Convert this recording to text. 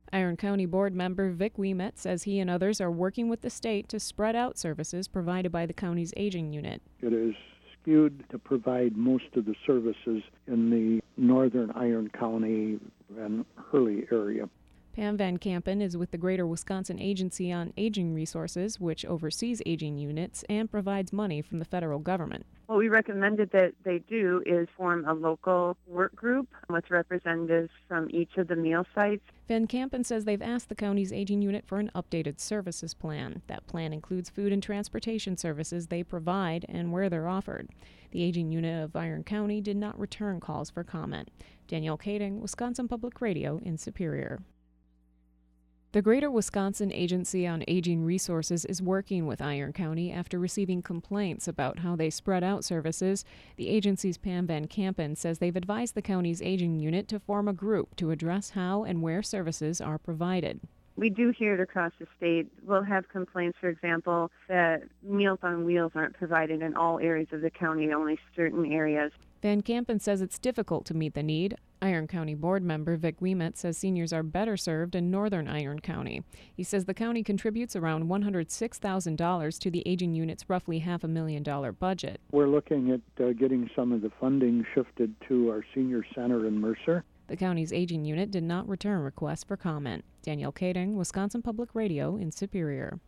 Iron County Board member Vic Ouimet says he and others are working with the state to spread out services provided by the county's aging unit. It is skewed to provide most of the services in the northern Iron County and Hurley area. Pam Van Kampen is with the Greater Wisconsin Agency on Aging Resources, which oversees aging units and provides money from the federal government. What we recommended that they do is form a local work group with representatives from each of the meal sites. Van Kampen says they've asked the county's aging unit for an updated services plan. That plan includes food and transportation services they provide and where they're offered. The aging unit of Iron County did not return calls for comment. Danielle Kading, Wisconsin Public Radio in Superior. The Greater Wisconsin Agency on Aging Resources is working with Iron County after receiving complaints about how they spread out services. The agency's Pam Van Kampen says they've advised the county's aging unit to form a group to address how and where services are provided. We do hear it across the state. We'll have complaints, for example, that Meals on Wheels aren't provided in all areas of the county, only certain areas. Van Kampen says it's difficult to meet the need. Iron County Board member Vic Ouimet says seniors are better served in northern Iron County. He says the county contributes around $106,000 to the aging unit's roughly $500,000 budget. We're looking at getting some of the funding shifted to our senior center in Mercer. The county's aging unit did not return requests for comment. Danielle Kading, Wisconsin Public Radio in Superior.